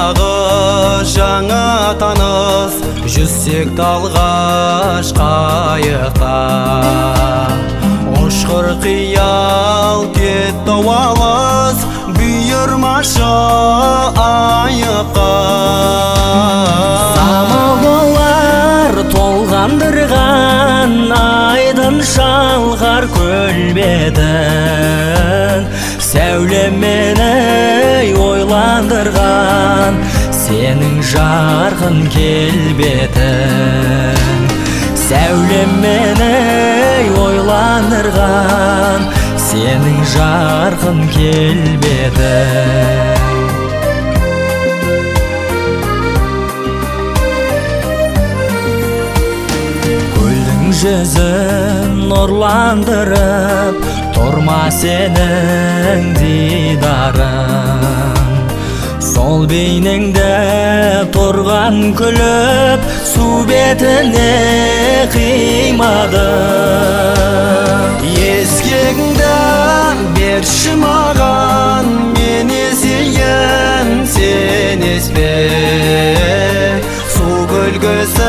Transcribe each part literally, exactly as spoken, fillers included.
дағы жаңа таныс, жүзсек талғаш қайықта. Ұшқыр қиял кетті алыс, бұйырмашы айыққа. Самалғалар толғандырған айдын шалғар көлбетін, сәулемені ойландырған сенің жарқын келбетін. Сәулемені ойландырған сенің жарқын келбетін. Жүзін нұрландырып тұрма сенің дидарың. Сол бейнеңде тұрған күліп, су бетіне қимады. Ескегіңді берші маған, мен есейін сен еспе. Су көлгісі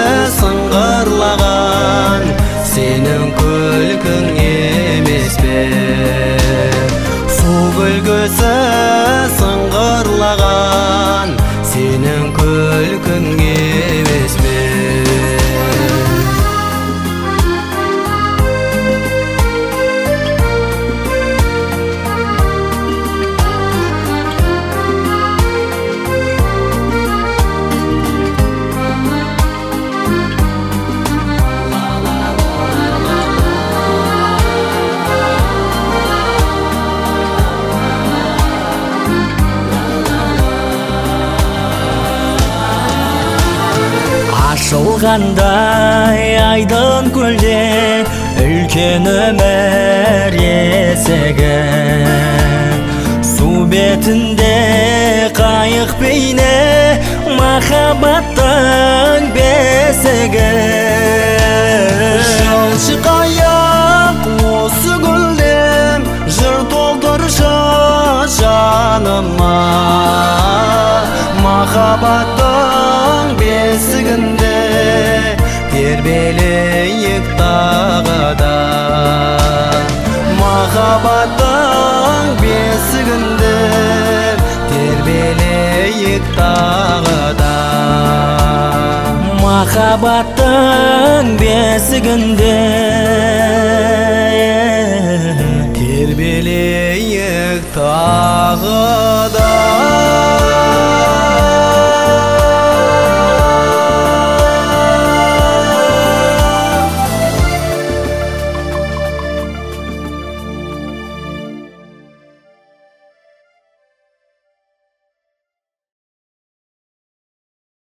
сыңғырлаған сенің күлкің емес пе? Су көлгісі сыңғырлаған сенің күлкің емес пе? Ашылғандай айдын көлде үлкен өмір есігі. Су бетінде қайық бейне махаббаттың бесігі. Жалшы қайық осы гүлден жыр толтыршы жаныма. Махаббаттың бесігінде тербелейік тағы да. Махаббаттың бесігінде тербелейік тағы да. Махаббаттың бесігінде тербелейік тағы да.